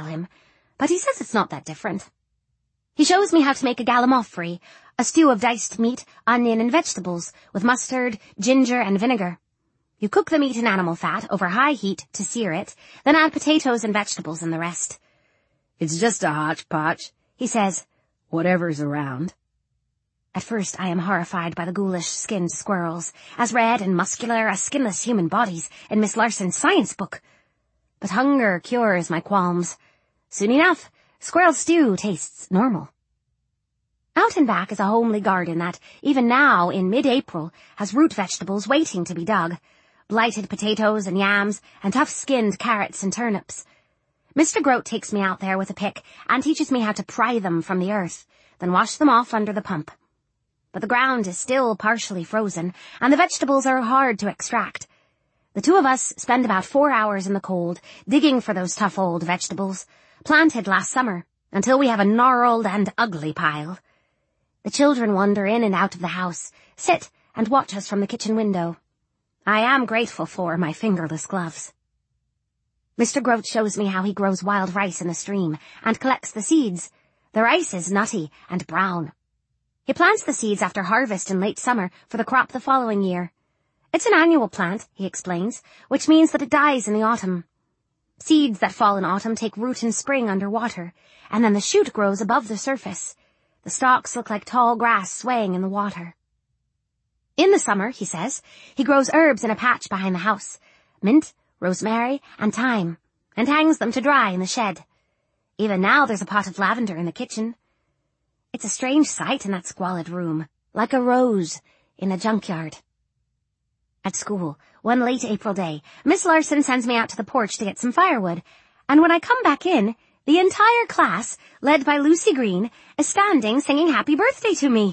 him, but he says it's not that different. He shows me how to make a gallimaufry, a stew of diced meat, onion and vegetables, with mustard, ginger and vinegar. You cook the meat in animal fat over high heat to sear it, then add potatoes and vegetables and the rest. It's just a hodgepodge, he says. Whatever's around. At first I am horrified by the ghoulish-skinned squirrels, as red and muscular as skinless human bodies in Miss Larson's science book. But hunger cures my qualms. Soon enough, squirrel stew tastes normal. Out and back is a homely garden that, even now in mid-April, has root vegetables waiting to be dug, blighted potatoes and yams, and tough-skinned carrots and turnips. Mr. Grote takes me out there with a pick and teaches me how to pry them from the earth, then wash them off under the pump. But the ground is still partially frozen, and the vegetables are hard to extract. The two of us spend about 4 hours in the cold, digging for those tough old vegetables, planted last summer, until we have a gnarled and ugly pile. The children wander in and out of the house, sit and watch us from the kitchen window. I am grateful for my fingerless gloves. Mr. Grote shows me how he grows wild rice in the stream and collects the seeds. The rice is nutty and brown. He plants the seeds after harvest in late summer for the crop the following year. It's an annual plant, he explains, which means that it dies in the autumn. Seeds that fall in autumn take root in spring under water, and then the shoot grows above the surface. The stalks look like tall grass swaying in the water. In the summer, he says, he grows herbs in a patch behind the house, mint, rosemary, and thyme, and hangs them to dry in the shed. Even now there's a pot of lavender in the kitchen. It's a strange sight in that squalid room, like a rose in a junkyard. At school, one late April day, Miss Larson sends me out to the porch to get some firewood, and when I come back in, the entire class, led by Lucy Green, is standing singing happy birthday to me.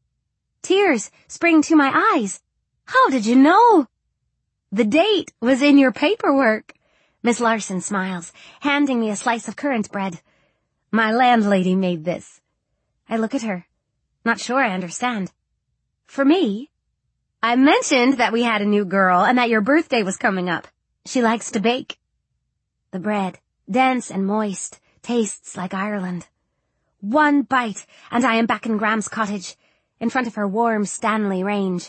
Tears spring to my eyes. How did you know? The date was in your paperwork. Miss Larson smiles, handing me a slice of currant bread. My landlady made this. I look at her, not sure I understand. For me? I mentioned that we had a new girl and that your birthday was coming up. She likes to bake. The bread, dense and moist, tastes like Ireland. One bite, and I am back in Graham's cottage, in front of her warm Stanley range.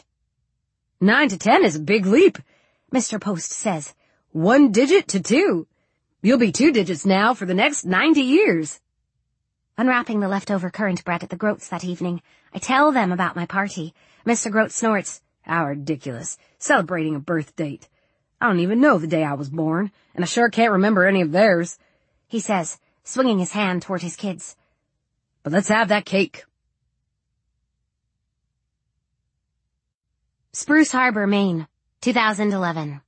9 to 10 is a big leap, Mr. Post says. 1 digit to 2. You'll be 2 digits now for the next 90 years. Unwrapping the leftover currant bread at the Grotes that evening, I tell them about my party. Mr. Grote snorts. How ridiculous. Celebrating a birth date. I don't even know the day I was born, and I sure can't remember any of theirs, he says, swinging his hand toward his kids. But let's have that cake. Spruce Harbor, Maine, 2011.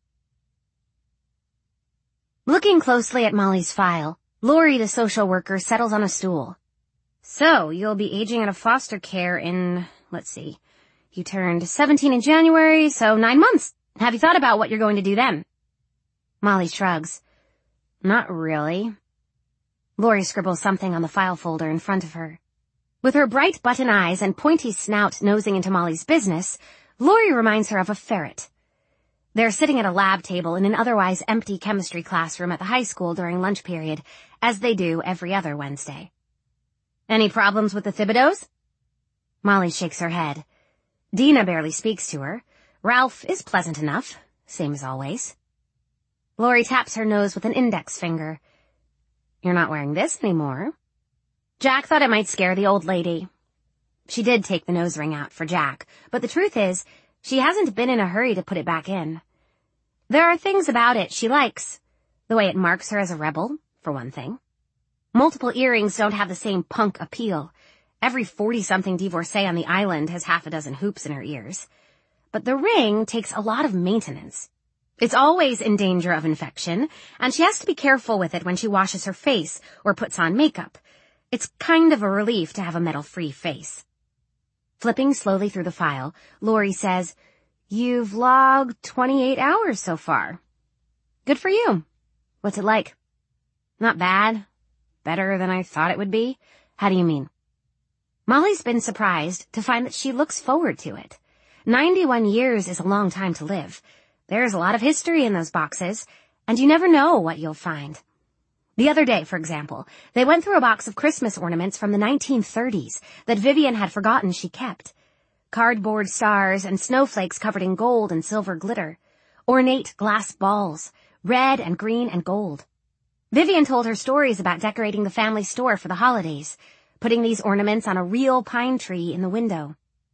Looking closely at Molly's file, Lori, the social worker, settles on a stool. So, you'll be aging out of foster care in, let's see, you turned 17 in January, so 9 months. Have you thought about what you're going to do then? Molly shrugs. Not really. Lori scribbles something on the file folder in front of her. With her bright button eyes and pointy snout nosing into Molly's business, Lori reminds her of a ferret. They're sitting at a lab table in an otherwise empty chemistry classroom at the high school during lunch period, as they do every other Wednesday. Any problems with the Thibodeaus? Molly shakes her head. Dina barely speaks to her. Ralph is pleasant enough, same as always. Lori taps her nose with an index finger. You're not wearing this anymore. Jack thought it might scare the old lady. She did take the nose ring out for Jack, but the truth is, she hasn't been in a hurry to put it back in. There are things about it she likes. The way it marks her as a rebel, for one thing. Multiple earrings don't have the same punk appeal. Every 40-something divorcee on the island has half a dozen hoops in her ears. But the ring takes a lot of maintenance. It's always in danger of infection, and she has to be careful with it when she washes her face or puts on makeup. It's kind of a relief to have a metal-free face. Flipping slowly through the file, Lori says, You've logged 28 hours so far. Good for you. What's it like? Not bad. Better than I thought it would be. How do you mean? Molly's been surprised to find that she looks forward to it. 91 years is a long time to live. There's a lot of history in those boxes, and you never know what you'll find. The other day, for example, they went through a box of Christmas ornaments from the 1930s that Vivian had forgotten she kept. Cardboard stars and snowflakes covered in gold and silver glitter. Ornate glass balls, red and green and gold. Vivian told her stories about decorating the family store for the holidays, putting these ornaments on a real pine tree in the window.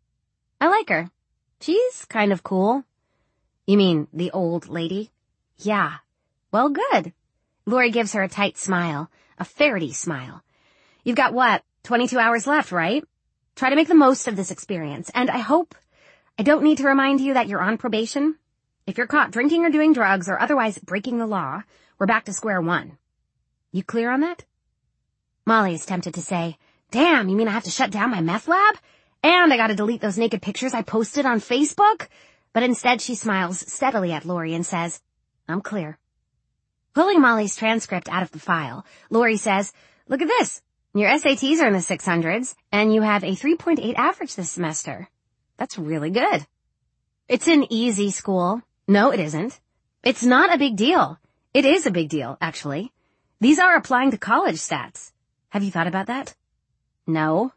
I like her. She's kind of cool. You mean the old lady? Yeah. Well, good. Lori gives her a tight smile, a Faraday smile. You've got what, 22 hours left, right? Try to make the most of this experience, and I hope I don't need to remind you that you're on probation. If you're caught drinking or doing drugs or otherwise breaking the law, we're back to square one. You clear on that? Molly is tempted to say, damn, you mean I have to shut down my meth lab? And I gotta delete those naked pictures I posted on Facebook? But instead she smiles steadily at Lori and says, I'm clear. Pulling Molly's transcript out of the file, Lori says, look at this. Your SATs are in the 600s, and you have a 3.8 average this semester. That's really good. It's an easy school. No, it isn't. It's not a big deal. It is a big deal, actually. These are applying to college stats. Have you thought about that? No.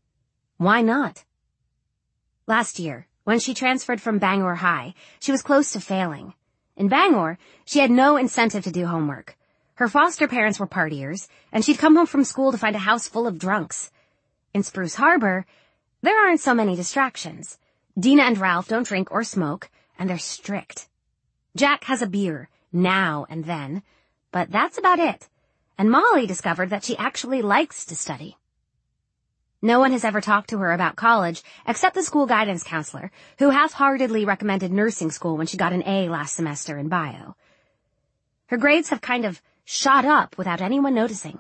Why not? Last year, when she transferred from Bangor High, she was close to failing. In Bangor, she had no incentive to do homework. Her foster parents were partiers, and she'd come home from school to find a house full of drunks. In Spruce Harbor, there aren't so many distractions. Dina and Ralph don't drink or smoke, and they're strict. Jack has a beer, now and then, but that's about it. And Molly discovered that she actually likes to study. No one has ever talked to her about college except the school guidance counselor, who half-heartedly recommended nursing school when she got an A last semester in bio. Her grades have kind of shot up without anyone noticing.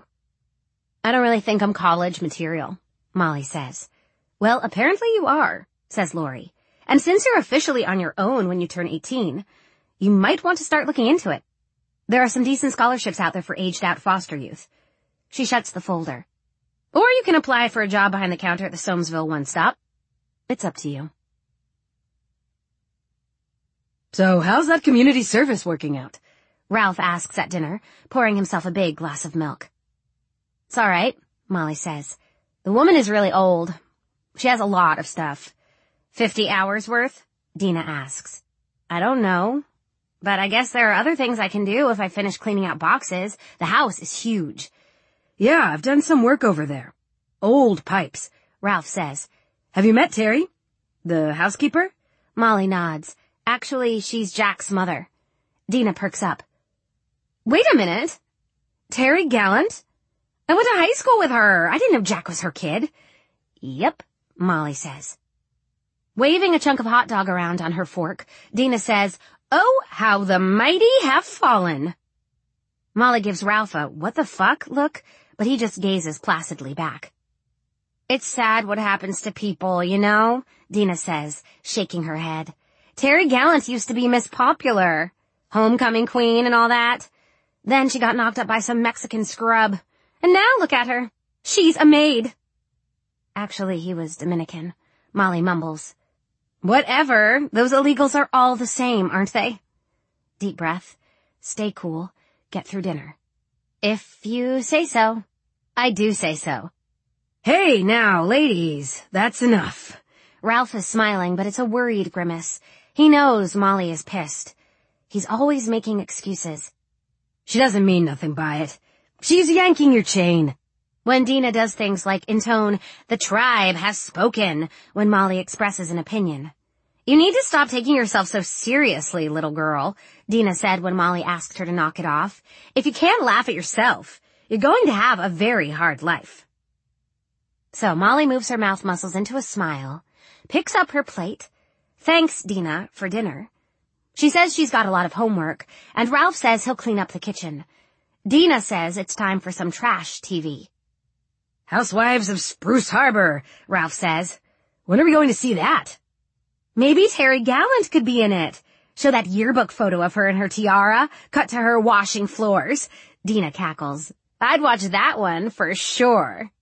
I don't really think I'm college material, Molly says. Well, apparently you are, says Lori. And since you're officially on your own when you turn 18, you might want to start looking into it. There are some decent scholarships out there for aged-out foster youth. She shuts the folder. Or you can apply for a job behind the counter at the Soamesville One Stop. It's up to you. So how's that community service working out? Ralph asks at dinner, pouring himself a big glass of milk. It's all right, Molly says. The woman is really old. She has a lot of stuff. 50 hours worth? Dina asks. I don't know. But I guess there are other things I can do if I finish cleaning out boxes. The house is huge. Yeah, I've done some work over there. Old pipes, Ralph says. Have you met Terry? The housekeeper? Molly nods. Actually, she's Jack's mother. Dina perks up. Wait a minute. Terry Gallant? I went to high school with her. I didn't know Jack was her kid. Yep, Molly says. Waving a chunk of hot dog around on her fork, Dina says, Oh, how the mighty have fallen. Molly gives Ralph a what the fuck look, but he just gazes placidly back. It's sad what happens to people, you know, Dina says, shaking her head. Terry Gallant used to be Miss Popular, homecoming queen and all that. Then she got knocked up by some Mexican scrub. And now look at her. She's a maid. Actually, he was Dominican, Molly mumbles. Whatever. Those illegals are all the same, aren't they? Deep breath. Stay cool. Get through dinner. If you say so. I do say so. Hey, now, ladies, that's enough. Ralph is smiling, but it's a worried grimace. He knows Molly is pissed. He's always making excuses. She doesn't mean nothing by it. She's yanking your chain. When Dina does things like intone, the tribe has spoken, when Molly expresses an opinion. You need to stop taking yourself so seriously, little girl, Dina said when Molly asked her to knock it off. If you can't laugh at yourself, you're going to have a very hard life. So Molly moves her mouth muscles into a smile, picks up her plate, thanks Dina for dinner. She says she's got a lot of homework, and Ralph says he'll clean up the kitchen. Dina says it's time for some trash TV. Housewives of Spruce Harbor, Ralph says. When are we going to see that? Maybe Terry Gallant could be in it. Show that yearbook photo of her in her tiara, cut to her washing floors. Dina cackles. I'd watch that one for sure.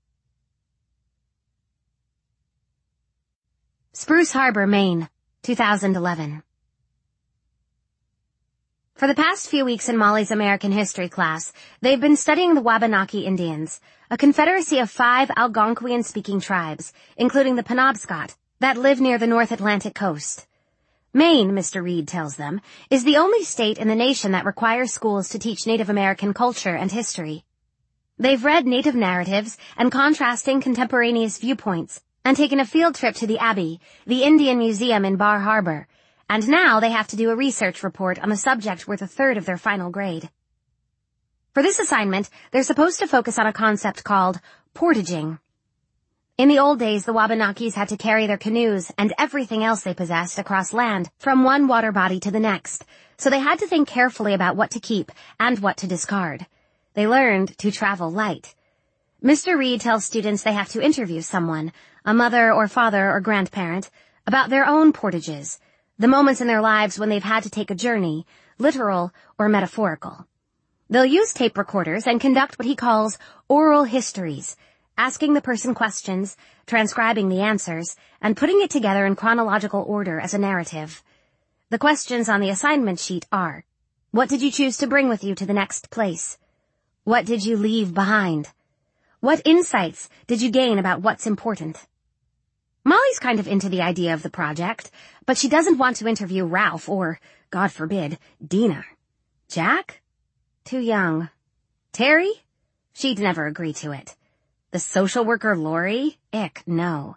Spruce Harbor, Maine, 2011. For the past few weeks in Molly's American history class, they've been studying the Wabanaki Indians, a confederacy of 5 Algonquian-speaking tribes, including the Penobscot, that live near the North Atlantic coast. Maine, Mr. Reed tells them, is the only state in the nation that requires schools to teach Native American culture and history. They've read Native narratives and contrasting contemporaneous viewpoints, and taken a field trip to the Abbey, the Indian Museum in Bar Harbor, and now they have to do a research report on the subject worth a third of their final grade. For this assignment, they're supposed to focus on a concept called portaging. In the old days, the Wabanakis had to carry their canoes and everything else they possessed across land from one water body to the next, so they had to think carefully about what to keep and what to discard. They learned to travel light. Mr. Reed tells students they have to interview someone, a mother or father or grandparent, about their own portages, the moments in their lives when they've had to take a journey, literal or metaphorical. They'll use tape recorders and conduct what he calls oral histories, asking the person questions, transcribing the answers, and putting it together in chronological order as a narrative. The questions on the assignment sheet are, what did you choose to bring with you to the next place? What did you leave behind? What insights did you gain about what's important? Molly's kind of into the idea of the project, but she doesn't want to interview Ralph or, God forbid, Dina. Jack? Too young. Terry? She'd never agree to it. The social worker Lori? Ick, no.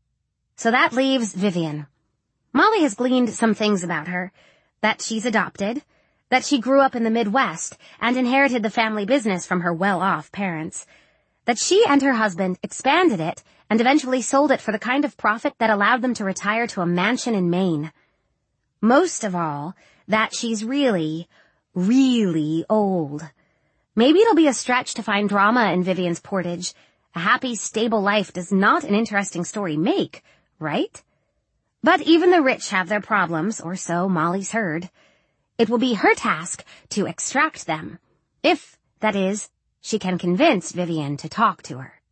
So that leaves Vivian. Molly has gleaned some things about her. That she's adopted, that she grew up in the Midwest and inherited the family business from her well-off parents, that she and her husband expanded it and eventually sold it for the kind of profit that allowed them to retire to a mansion in Maine. Most of all, that she's really, really old. Maybe it'll be a stretch to find drama in Vivian's portage. A happy, stable life does not an interesting story make, right? But even the rich have their problems, or so Molly's heard. It will be her task to extract them, if, that is, she can convince Vivian to talk to her.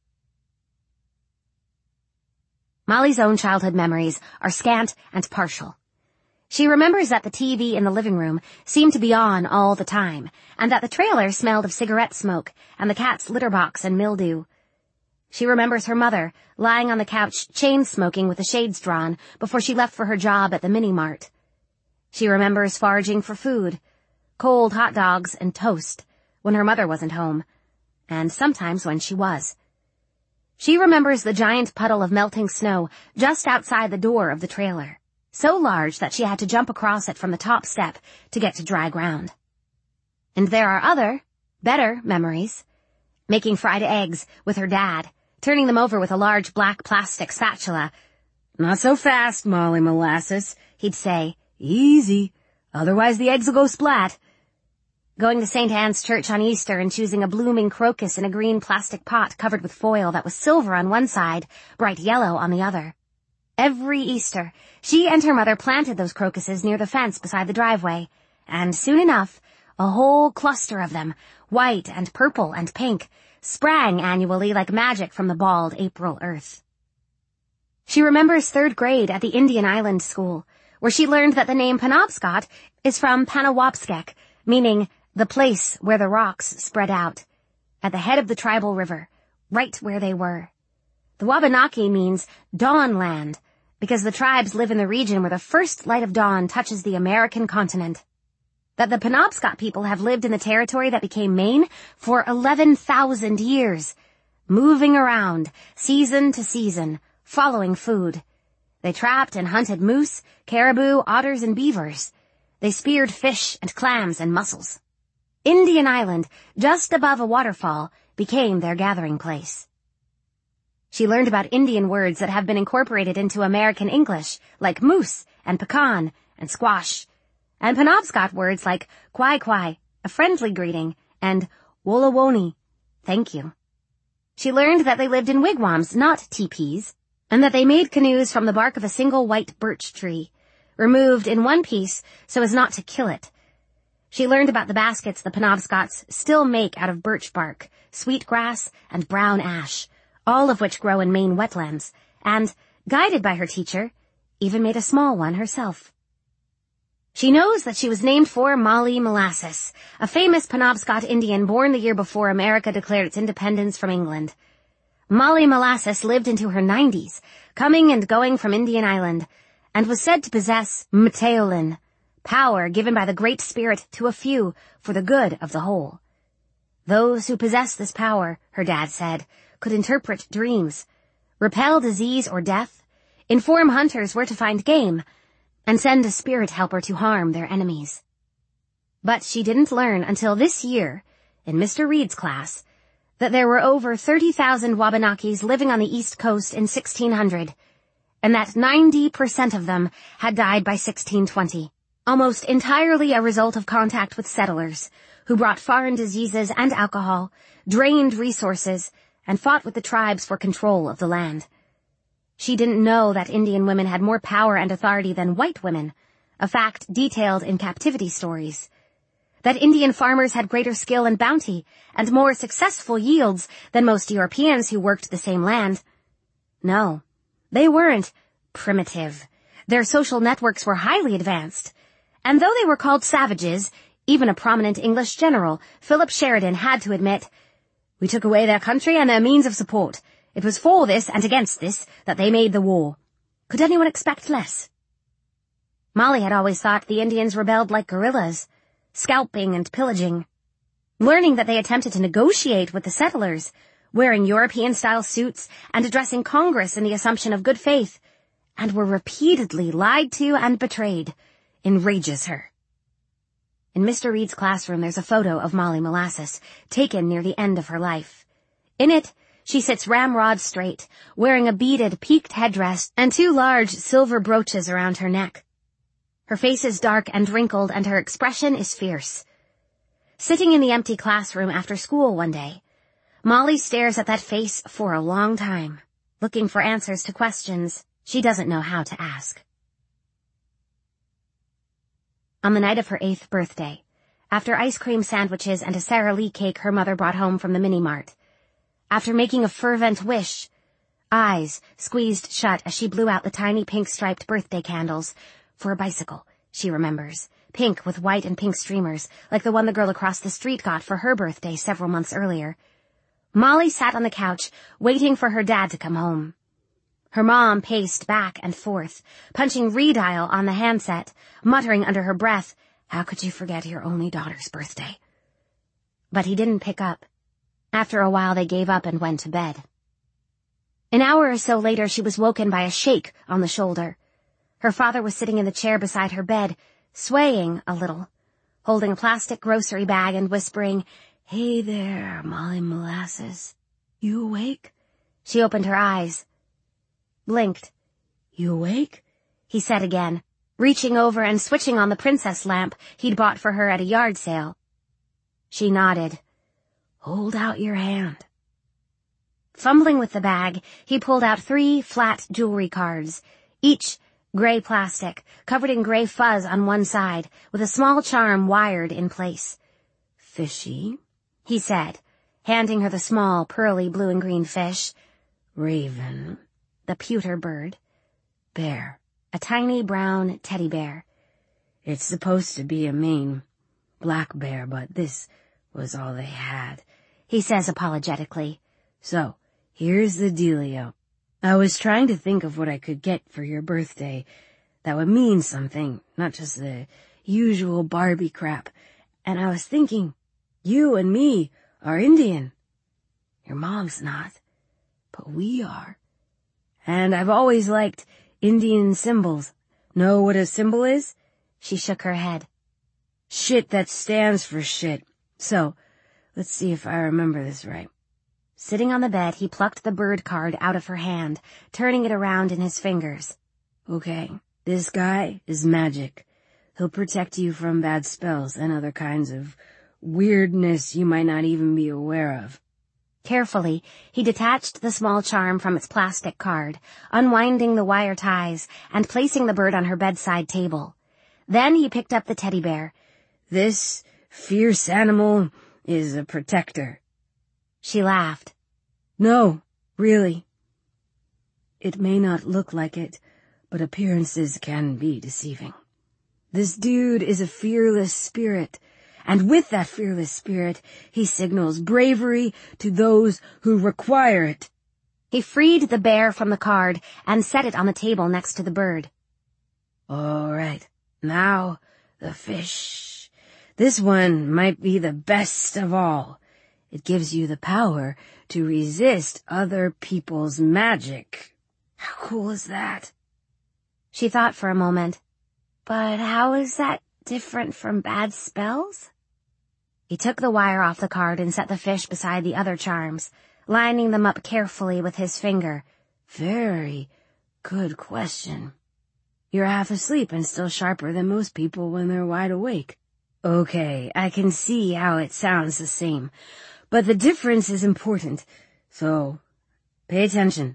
Molly's own childhood memories are scant and partial. She remembers that the TV in the living room seemed to be on all the time, and that the trailer smelled of cigarette smoke and the cat's litter box and mildew. She remembers her mother lying on the couch chain-smoking with the shades drawn before she left for her job at the mini-mart. She remembers foraging for food, cold hot dogs and toast, when her mother wasn't home, and sometimes when she was. She remembers the giant puddle of melting snow just outside the door of the trailer, so large that she had to jump across it from the top step to get to dry ground. And there are other, better memories. Making fried eggs with her dad, turning them over with a large black plastic spatula. "Not so fast, Molly Molasses," he'd say. "Easy, otherwise the eggs will go splat." Going to St. Anne's Church on Easter and choosing a blooming crocus in a green plastic pot covered with foil that was silver on one side, bright yellow on the other. Every Easter, she and her mother planted those crocuses near the fence beside the driveway, and soon enough, a whole cluster of them, white and purple and pink, sprang annually like magic from the bald April earth. She remembers 3rd grade at the Indian Island School, where she learned that the name Penobscot is from Panawapskek, meaning the place where the rocks spread out, at the head of the tribal river, right where they were. The Wabanaki means dawn land, because the tribes live in the region where the first light of dawn touches the American continent. That the Penobscot people have lived in the territory that became Maine for 11,000 years, moving around, season to season, following food. They trapped and hunted moose, caribou, otters, and beavers. They speared fish and clams and mussels. Indian Island, just above a waterfall, became their gathering place. She learned about Indian words that have been incorporated into American English, like moose and pecan and squash, and Penobscot words like kwai-kwai, a friendly greeting, and wolowoni, thank you. She learned that they lived in wigwams, not teepees, and that they made canoes from the bark of a single white birch tree, removed in one piece so as not to kill it. She learned about the baskets the Penobscots still make out of birch bark, sweet grass, and brown ash, all of which grow in Maine wetlands, and, guided by her teacher, even made a small one herself. She knows that she was named for Molly Molasses, a famous Penobscot Indian born the year before America declared its independence from England. Molly Molasses lived into her 90s, coming and going from Indian Island, and was said to possess Mteoulin, power given by the Great Spirit to a few for the good of the whole. Those who possess this power, her dad said, could interpret dreams, repel disease or death, inform hunters where to find game, and send a spirit helper to harm their enemies. But she didn't learn until this year, in Mr. Reed's class, that there were over 30,000 Wabanakis living on the East Coast in 1600, and that 90% of them had died by 1620, almost entirely a result of contact with settlers, who brought foreign diseases and alcohol, drained resources, and fought with the tribes for control of the land. She didn't know that Indian women had more power and authority than white women, a fact detailed in captivity stories. That Indian farmers had greater skill and bounty, and more successful yields than most Europeans who worked the same land. No, they weren't primitive. Their social networks were highly advanced. And though they were called savages, even a prominent English general, Philip Sheridan, had to admit, "We took away their country and their means of support. It was for this and against this that they made the war. Could anyone expect less?" Molly had always thought the Indians rebelled like guerrillas, scalping and pillaging. Learning that they attempted to negotiate with the settlers, wearing European-style suits and addressing Congress in the assumption of good faith, and were repeatedly lied to and betrayed, enrages her. In Mr. Reed's classroom there's a photo of Molly Molasses, taken near the end of her life. In it, she sits ramrod straight, wearing a beaded, peaked headdress and 2 large silver brooches around her neck. Her face is dark and wrinkled, and her expression is fierce. Sitting in the empty classroom after school one day, Molly stares at that face for a long time, looking for answers to questions she doesn't know how to ask. On the night of her 8th birthday, after ice cream sandwiches and a Sara Lee cake her mother brought home from the mini-mart, after making a fervent wish, eyes squeezed shut as she blew out the tiny pink-striped birthday candles, for a bicycle, she remembers, pink with white and pink streamers, like the one the girl across the street got for her birthday several months earlier, Molly sat on the couch, waiting for her dad to come home. Her mom paced back and forth, punching redial on the handset, muttering under her breath, "How could you forget your only daughter's birthday?" But he didn't pick up. After a while they gave up and went to bed. An hour or so later she was woken by a shake on the shoulder. Her father was sitting in the chair beside her bed, swaying a little, holding a plastic grocery bag and whispering, "Hey there, Molly Molasses. You awake?" She opened her eyes, blinked. "You awake?" he said again, reaching over and switching on the princess lamp he'd bought for her at a yard sale. She nodded. "Hold out your hand." Fumbling with the bag, he pulled out 3 flat jewelry cards, each gray plastic, covered in gray fuzz on one side, with a small charm wired in place. "Fishy," he said, handing her the small, pearly blue and green fish. "Raven," the pewter bird. "Bear," a tiny brown teddy bear. "It's supposed to be a Maine black bear, but this was all they had," he says apologetically. "So, here's the dealio. I was trying to think of what I could get for your birthday that would mean something, not just the usual Barbie crap. And I was thinking, you and me are Indian. Your mom's not, but we are. And I've always liked Indian symbols. Know what a symbol is?" She shook her head. "Shit that stands for shit. So, let's see if I remember this right." Sitting on the bed, he plucked the bird card out of her hand, turning it around in his fingers. "Okay, this guy is magic. He'll protect you from bad spells and other kinds of weirdness you might not even be aware of." Carefully, he detached the small charm from its plastic card, unwinding the wire ties and placing the bird on her bedside table. Then he picked up the teddy bear. "This fierce animal is a protector." She laughed. "No, really. It may not look like it, but appearances can be deceiving." This dude is a fearless spirit, and with that fearless spirit, he signals bravery to those who require it. He freed the bear from the card and set it on the table next to the bird. All right, now the fish. This one might be the best of all. It gives you the power to resist other people's magic. How cool is that? She thought for a moment. But how is that different from bad spells? He took the wire off the card and set the fish beside the other charms, lining them up carefully with his finger. Very good question. You're half asleep and still sharper than most people when they're wide awake. Okay, I can see how it sounds the same, but the difference is important, so pay attention.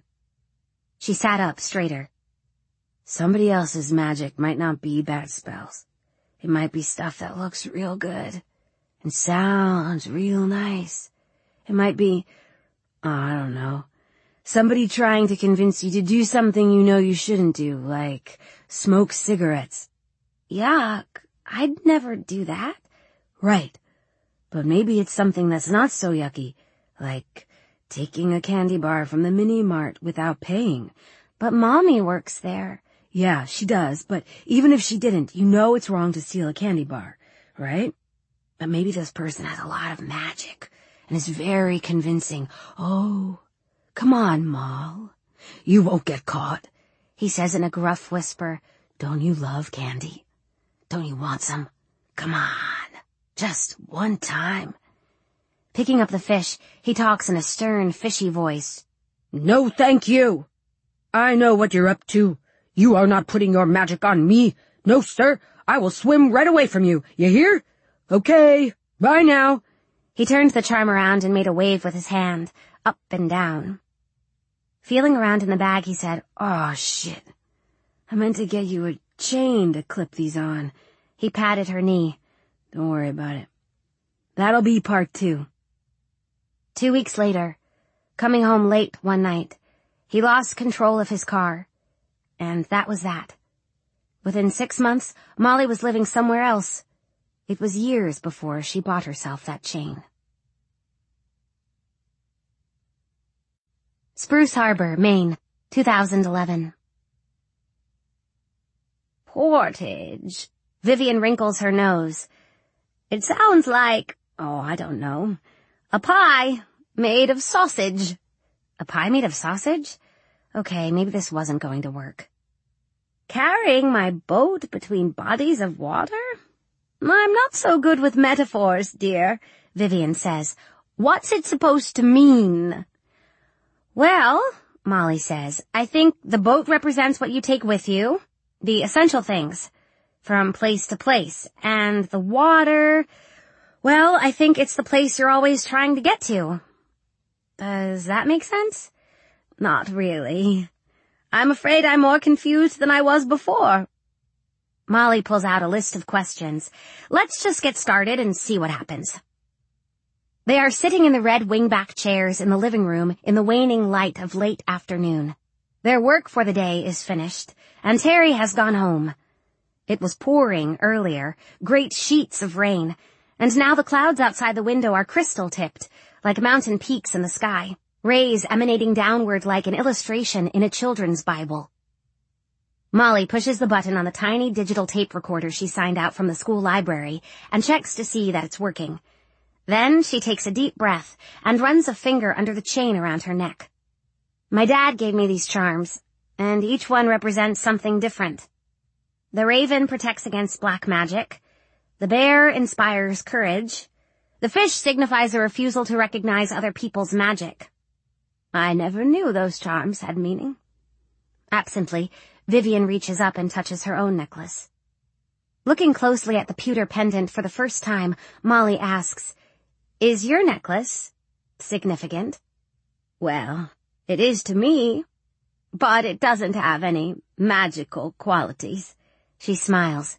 She sat up straighter. Somebody else's magic might not be bad spells. It might be stuff that looks real good and sounds real nice. It might be, I don't know, somebody trying to convince you to do something you know you shouldn't do, like smoke cigarettes. Yuck, I'd never do that. Right, but maybe it's something that's not so yucky, like taking a candy bar from the mini-mart without paying. But Mommy works there. Yeah, she does, but even if she didn't, you know it's wrong to steal a candy bar, right? But maybe this person has a lot of magic and is very convincing. Oh, come on, Moll. You won't get caught, he says in a gruff whisper. Don't you love candy? Don't you want some? Come on, just one time. Picking up the fish, he talks in a stern, fishy voice. No, thank you. I know what you're up to. You are not putting your magic on me. No, sir, I will swim right away from you. You hear? Okay, bye now. He turned the charm around and made a wave with his hand, up and down. Feeling around in the bag, he said, Oh, shit. I meant to get you a chain to clip these on. He patted her knee. Don't worry about it. That'll be part 2. 2 weeks later, coming home late one night, he lost control of his car. And that was that. Within 6 months, Molly was living somewhere else. It was years before she bought herself that chain. Spruce Harbor, Maine, 2011. Portage. Vivian wrinkles her nose. It sounds like, I don't know, a pie made of sausage. A pie made of sausage? Okay, maybe this wasn't going to work. Carrying my boat between bodies of water? I'm not so good with metaphors, dear, Vivian says. What's it supposed to mean? Well, Molly says, I think the boat represents what you take with you, the essential things, from place to place, and the water, well, I think it's the place you're always trying to get to. Does that make sense? Not really. I'm afraid I'm more confused than I was before. Molly pulls out a list of questions. Let's just get started and see what happens. They are sitting in the red wingback chairs in the living room in the waning light of late afternoon. Their work for the day is finished, and Terry has gone home. It was pouring earlier, great sheets of rain, and now the clouds outside the window are crystal-tipped, like mountain peaks in the sky, rays emanating downward like an illustration in a children's Bible. Molly pushes the button on the tiny digital tape recorder she signed out from the school library and checks to see that it's working. Then she takes a deep breath and runs a finger under the chain around her neck. My dad gave me these charms, and each one represents something different. The raven protects against black magic. The bear inspires courage. The fish signifies a refusal to recognize other people's magic. I never knew those charms had meaning. Absently, Vivian reaches up and touches her own necklace. Looking closely at the pewter pendant for the first time, Molly asks, Is your necklace significant? Well, it is to me, but it doesn't have any magical qualities. She smiles.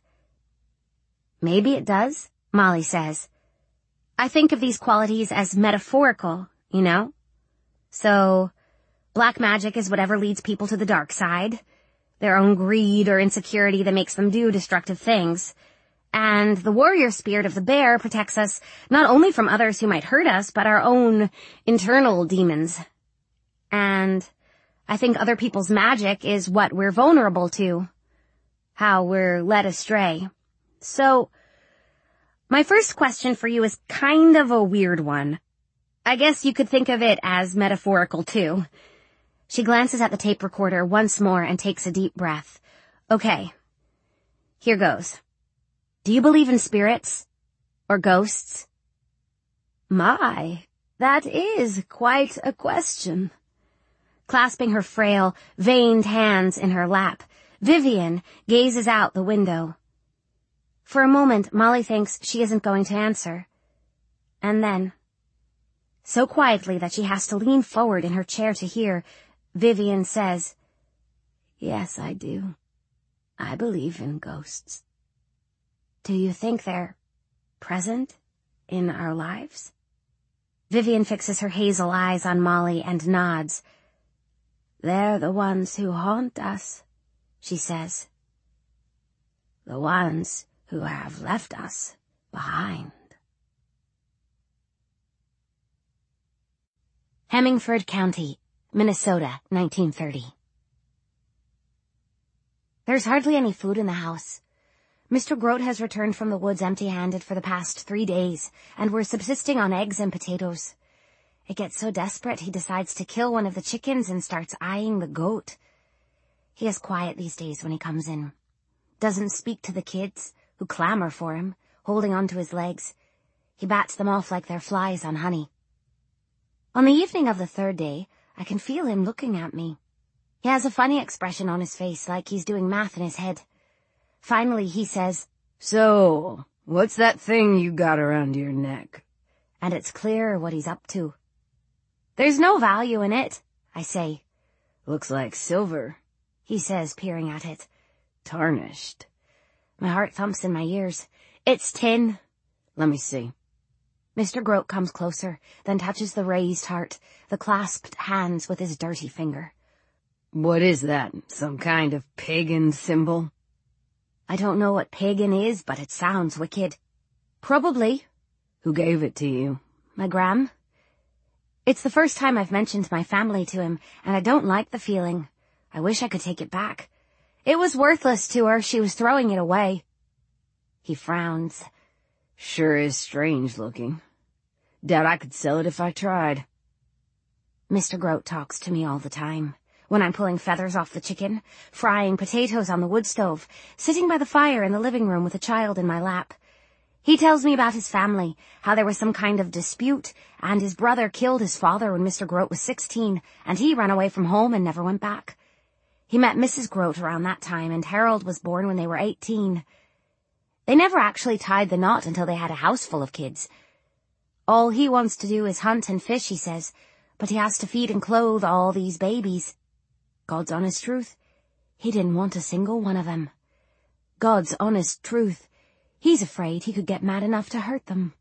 Maybe it does, Molly says. I think of these qualities as metaphorical, you know? So, black magic is whatever leads people to the dark side. their own greed or insecurity that makes them do destructive things. And the warrior spirit of the bear protects us not only from others who might hurt us, but our own internal demons. And I think other people's magic is what we're vulnerable to, how we're led astray. So, my first question for you is kind of a weird one. I guess you could think of it as metaphorical too. She glances at the tape recorder once more and takes a deep breath. Okay, here goes. Do you believe in spirits? Or ghosts? My, that is quite a question. Clasping her frail, veined hands in her lap, Vivian gazes out the window. For a moment, Molly thinks she isn't going to answer. And then, so quietly that she has to lean forward in her chair to hear, Vivian says, Yes, I do. I believe in ghosts. Do you think they're present in our lives? Vivian fixes her hazel eyes on Molly and nods. They're the ones who haunt us, she says. The ones who have left us behind. Hemingford County, Minnesota, 1930. There's hardly any food in the house. Mr. Grote has returned from the woods empty-handed for the past 3 days, and we're subsisting on eggs and potatoes. It gets so desperate he decides to kill one of the chickens and starts eyeing the goat. He is quiet these days when he comes in. Doesn't speak to the kids, who clamor for him, holding onto his legs. He bats them off like they're flies on honey. On the evening of the 3rd day, I can feel him looking at me. He has a funny expression on his face, like he's doing math in his head. Finally, he says, So, what's that thing you got around your neck? And it's clear what he's up to. There's no value in it, I say. Looks like silver, he says, peering at it. Tarnished. My heart thumps in my ears. It's tin. Let me see. Mr. Grote comes closer, then touches the raised heart, the clasped hands with his dirty finger. What is that? Some kind of pagan symbol? I don't know what pagan is, but it sounds wicked. Probably. Who gave it to you? My gram. It's the first time I've mentioned my family to him, and I don't like the feeling. I wish I could take it back. It was worthless to her. She was throwing it away. He frowns. Sure is strange looking. Doubt I could sell it if I tried. Mr. Grote talks to me all the time. When I'm pulling feathers off the chicken, frying potatoes on the wood stove, sitting by the fire in the living room with a child in my lap. He tells me about his family, how there was some kind of dispute, and his brother killed his father when Mr. Grote was 16, and he ran away from home and never went back. He met Mrs. Grote around that time, and Harold was born when they were 18. They never actually tied the knot until they had a house full of kids. All he wants to do is hunt and fish, he says, but he has to feed and clothe all these babies. God's honest truth, he didn't want a single one of them. God's honest truth, he's afraid he could get mad enough to hurt them.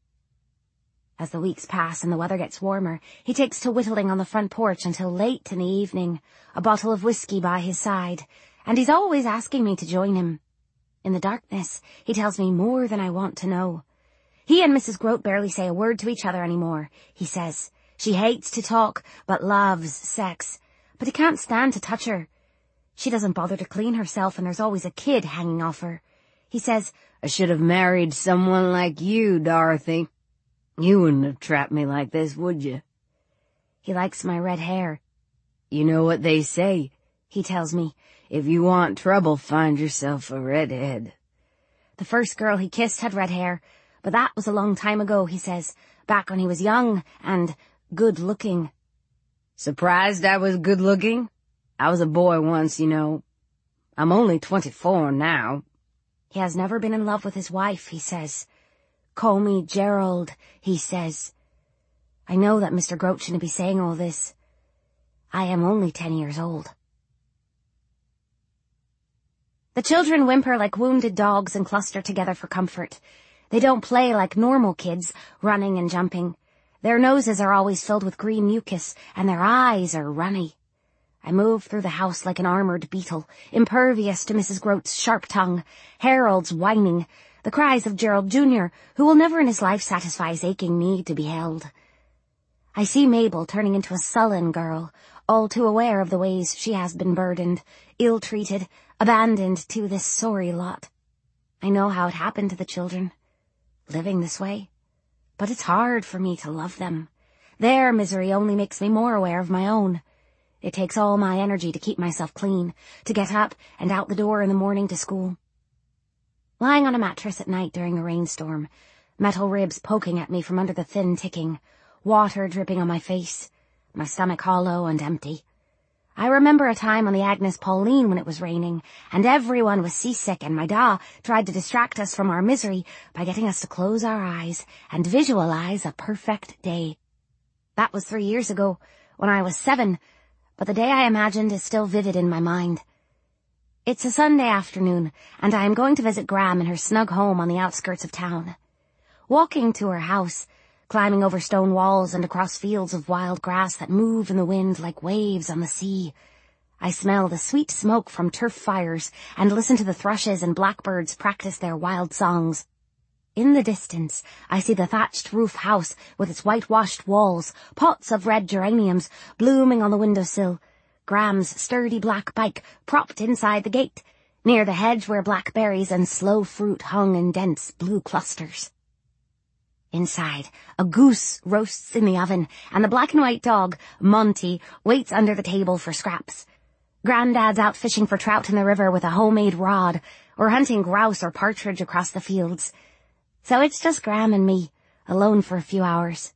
As the weeks pass and the weather gets warmer, he takes to whittling on the front porch until late in the evening, a bottle of whiskey by his side, and he's always asking me to join him. In the darkness, he tells me more than I want to know. He and Mrs. Grote barely say a word to each other anymore, he says. She hates to talk, but loves sex. But he can't stand to touch her. She doesn't bother to clean herself, and there's always a kid hanging off her. He says, I should have married someone like you, Dorothy. You wouldn't have trapped me like this, would you? He likes my red hair. You know what they say, he tells me. If you want trouble, find yourself a redhead. The first girl he kissed had red hair, but that was a long time ago, he says, back when he was young and good-looking. Surprised I was good-looking? I was a boy once, you know. I'm only 24 now. He has never been in love with his wife, he says. Call me Gerald, he says. I know that Mr. Grote shouldn't be saying all this. I am only 10 years old. The children whimper like wounded dogs and cluster together for comfort. They don't play like normal kids, running and jumping. Their noses are always filled with green mucus, and their eyes are runny. I moved through the house like an armoured beetle, impervious to Mrs. Groat's sharp tongue, Harold's whining, the cries of Gerald Jr., who will never in his life satisfy his aching need to be held. I see Mabel turning into a sullen girl, all too aware of the ways she has been burdened, ill-treated, abandoned to this sorry lot. I know how it happened to the children, living this way, but it's hard for me to love them. Their misery only makes me more aware of my own. It takes all my energy to keep myself clean, to get up and out the door in the morning to school. Lying on a mattress at night during a rainstorm, metal ribs poking at me from under the thin ticking, water dripping on my face, my stomach hollow and empty. I remember a time on the Agnes Pauline when it was raining, and everyone was seasick, and my da tried to distract us from our misery by getting us to close our eyes and visualize a perfect day. That was 3 years ago, when I was 7, but the day I imagined is still vivid in my mind. It's a Sunday afternoon, and I am going to visit Gram in her snug home on the outskirts of town. Walking to her house, climbing over stone walls and across fields of wild grass that move in the wind like waves on the sea, I smell the sweet smoke from turf fires and listen to the thrushes and blackbirds practice their wild songs. In the distance, I see the thatched roof house with its whitewashed walls, pots of red geraniums blooming on the windowsill, Gram's sturdy black bike propped inside the gate, near the hedge where blackberries and sloe fruit hung in dense blue clusters. Inside, a goose roasts in the oven, and the black and white dog, Monty, waits under the table for scraps. Grandad's out fishing for trout in the river with a homemade rod, or hunting grouse or partridge across the fields. So it's just Gram and me, alone for a few hours.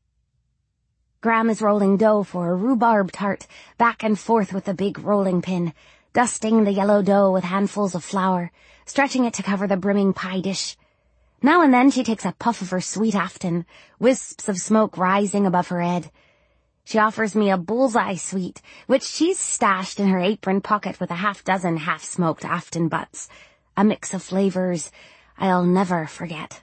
Gram is rolling dough for a rhubarb tart, back and forth with the big rolling pin, dusting the yellow dough with handfuls of flour, stretching it to cover the brimming pie dish. Now and then she takes a puff of her sweet afton, wisps of smoke rising above her head. She offers me a bullseye sweet, which she's stashed in her apron pocket with a half-dozen half-smoked afton butts, a mix of flavors I'll never forget.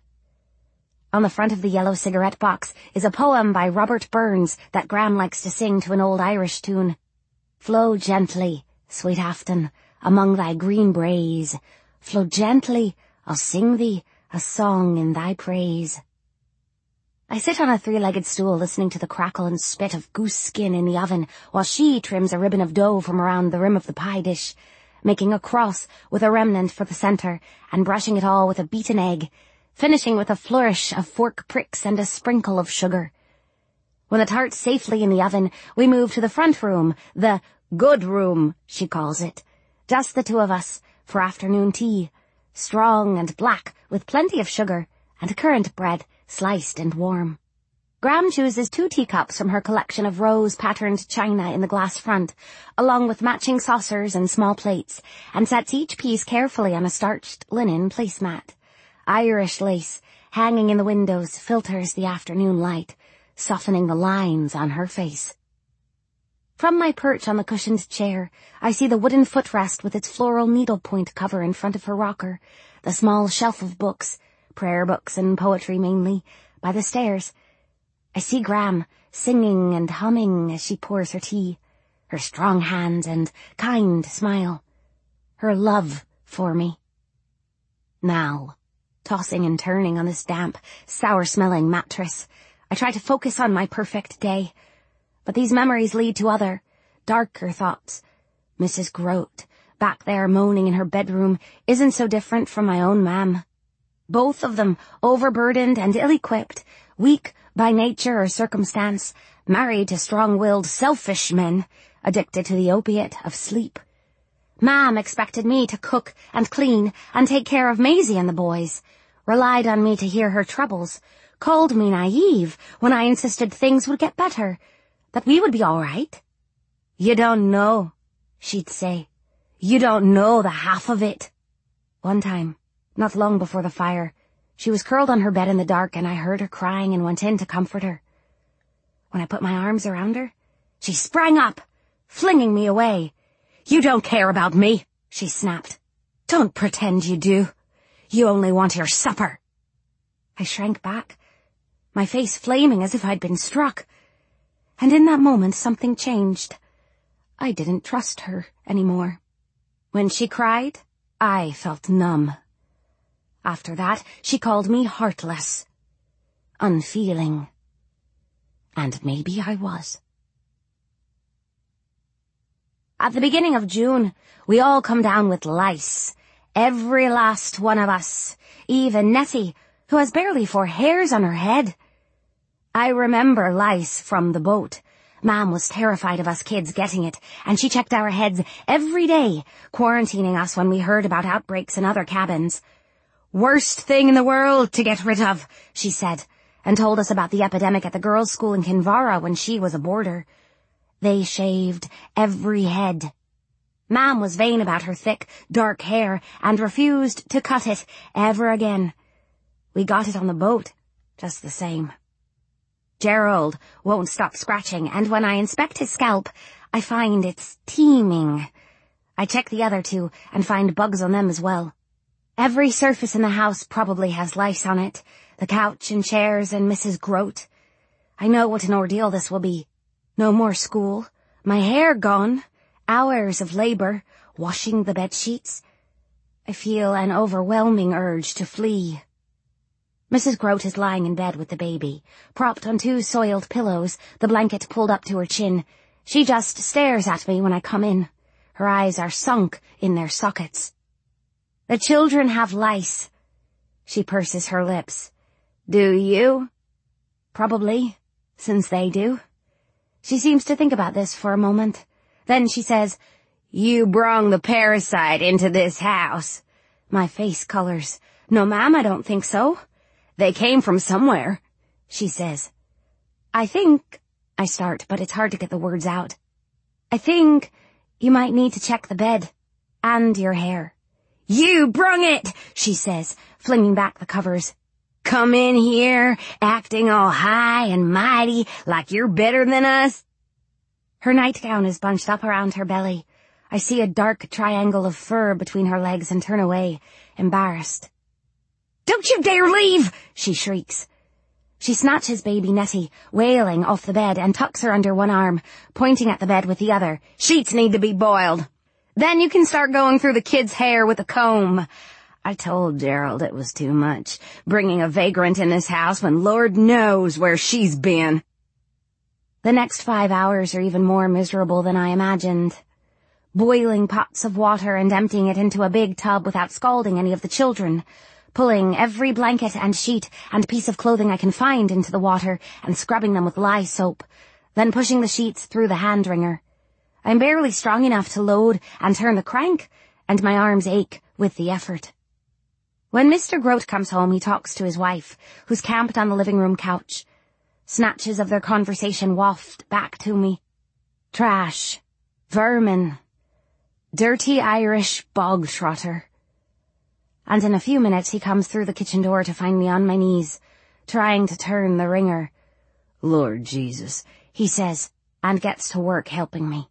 On the front of the yellow cigarette box is a poem by Robert Burns that Gram likes to sing to an old Irish tune. Flow gently, sweet Afton, among thy green braes. Flow gently, I'll sing thee a song in thy praise. I sit on a 3-legged stool listening to the crackle and spit of goose skin in the oven while she trims a ribbon of dough from around the rim of the pie dish, making a cross with a remnant for the center and brushing it all with a beaten egg, finishing with a flourish of fork pricks and a sprinkle of sugar. When the tart's safely in the oven, we move to the front room, the good room, she calls it. Just the two of us, for afternoon tea, strong and black, with plenty of sugar, and currant bread, sliced and warm. Gram chooses 2 teacups from her collection of rose-patterned china in the glass front, along with matching saucers and small plates, and sets each piece carefully on a starched linen placemat. Irish lace, hanging in the windows, filters the afternoon light, softening the lines on her face. From my perch on the cushioned chair, I see the wooden footrest with its floral needlepoint cover in front of her rocker, the small shelf of books, prayer books and poetry mainly, by the stairs. I see Gram singing and humming as she pours her tea, her strong hand and kind smile, her love for me. Now, tossing and turning on this damp, sour-smelling mattress, I try to focus on my perfect day. But these memories lead to other, darker thoughts. Mrs. Groat, back there moaning in her bedroom, isn't so different from my own mam. Both of them overburdened and ill-equipped, weak by nature or circumstance, married to strong-willed, selfish men, addicted to the opiate of sleep. Mam expected me to cook and clean and take care of Maisie and the boys, relied on me to hear her troubles, called me naive when I insisted things would get better, that we would be all right. You don't know, she'd say. You don't know the half of it. One time, not long before the fire, she was curled on her bed in the dark and I heard her crying and went in to comfort her. When I put my arms around her, she sprang up, flinging me away. You don't care about me, she snapped. Don't pretend you do. You only want your supper. I shrank back, my face flaming as if I'd been struck. And in that moment something changed. I didn't trust her anymore. When she cried, I felt numb. After that, she called me heartless, unfeeling. And maybe I was. At the beginning of June, we all come down with lice. Every last one of us. Even Nettie, who has barely 4 hairs on her head. I remember lice from the boat. Mom was terrified of us kids getting it, and she checked our heads every day, quarantining us when we heard about outbreaks in other cabins. Worst thing in the world to get rid of, she said, and told us about the epidemic at the girls' school in Kinvara when she was a boarder. They shaved every head. Mom was vain about her thick, dark hair and refused to cut it ever again. We got it on the boat, just the same. Gerald won't stop scratching, and when I inspect his scalp, I find it's teeming. I check the other 2 and find bugs on them as well. Every surface in the house probably has lice on it, the couch and chairs and Mrs. Grote. I know what an ordeal this will be. No more school, my hair gone, hours of labor, washing the bed sheets. I feel an overwhelming urge to flee. Mrs. Grote is lying in bed with the baby, propped on 2 soiled pillows, the blanket pulled up to her chin. She just stares at me when I come in. Her eyes are sunk in their sockets. The children have lice. She purses her lips. Do you? Probably, since they do. She seems to think about this for a moment. Then she says, You brung the parasite into this house. My face colors. No, ma'am, I don't think so. They came from somewhere, she says. I start, but it's hard to get the words out. I think you might need to check the bed and your hair. You brung it, she says, flinging back the covers. Come in here, acting all high and mighty, like you're better than us. Her nightgown is bunched up around her belly. I see a dark triangle of fur between her legs and turn away, embarrassed. Don't you dare leave, she shrieks. She snatches baby Nettie, wailing, off the bed and tucks her under one arm, pointing at the bed with the other. Sheets need to be boiled. Then you can start going through the kid's hair with a comb. I told Gerald it was too much, bringing a vagrant in this house when Lord knows where she's been. The next 5 hours are even more miserable than I imagined. Boiling pots of water and emptying it into a big tub without scalding any of the children. Pulling every blanket and sheet and piece of clothing I can find into the water and scrubbing them with lye soap. Then pushing the sheets through the hand wringer. I'm barely strong enough to load and turn the crank, and my arms ache with the effort. When Mr. Grote comes home, he talks to his wife, who's camped on the living room couch. Snatches of their conversation waft back to me. Trash. Vermin. Dirty Irish bog trotter. And in a few minutes he comes through the kitchen door to find me on my knees, trying to turn the wringer. Lord Jesus, he says, and gets to work helping me.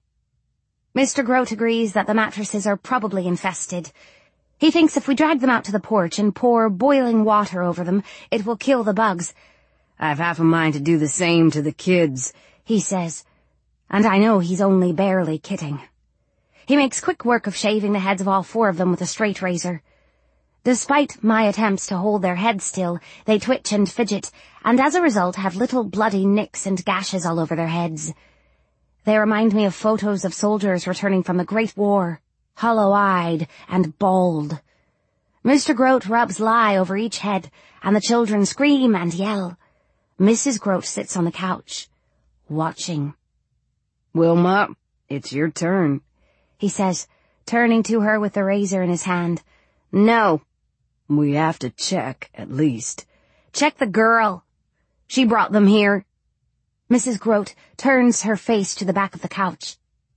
Mr. Grote agrees that the mattresses are probably infested. He thinks if we drag them out to the porch and pour boiling water over them, it will kill the bugs. I've half a mind to do the same to the kids, he says, and I know he's only barely kidding. He makes quick work of shaving the heads of all 4 of them with a straight razor. Despite my attempts to hold their heads still, they twitch and fidget, and as a result have little bloody nicks and gashes all over their heads. They remind me of photos of soldiers returning from the Great War, hollow-eyed and bald. Mr. Grote rubs lye over each head, and the children scream and yell. Mrs. Grote sits on the couch, watching. Wilma, it's your turn, he says, turning to her with the razor in his hand. No. We have to check, at least. Check the girl. She brought them here. Mrs. Grote turns her face to the back of the couch.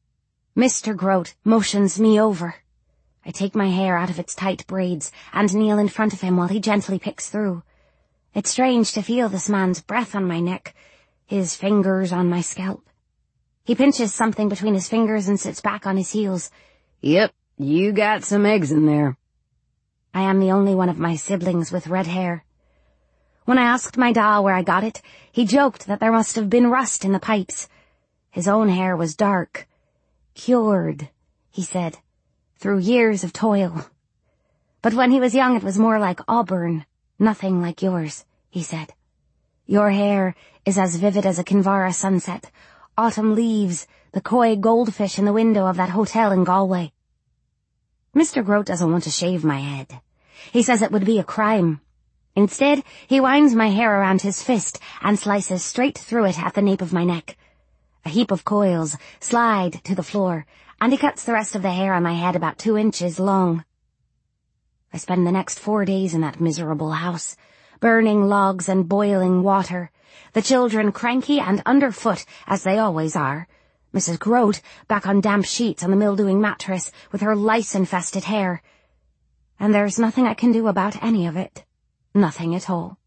Mr. Grote motions me over. I take my hair out of its tight braids and kneel in front of him while he gently picks through. It's strange to feel this man's breath on my neck, his fingers on my scalp. He pinches something between his fingers and sits back on his heels. Yep, you got some eggs in there. I am the only one of my siblings with red hair. When I asked my doll where I got it, he joked that there must have been rust in the pipes. His own hair was dark, Cured, he said, through years of toil. But when he was young it was more like auburn, nothing like yours, he said. Your hair is as vivid as a Kinvara sunset, autumn leaves, the koi goldfish in the window of that hotel in Galway. Mr. Grote doesn't want to shave my head. He says it would be a crime. Instead, he winds my hair around his fist and slices straight through it at the nape of my neck. A heap of coils slide to the floor, and he cuts the rest of the hair on my head about 2 inches long. I spend the next 4 days in that miserable house, burning logs and boiling water, the children cranky and underfoot, as they always are, Mrs. Grote back on damp sheets on the mildewing mattress with her lice-infested hair. And there's nothing I can do about any of it. Nothing at all.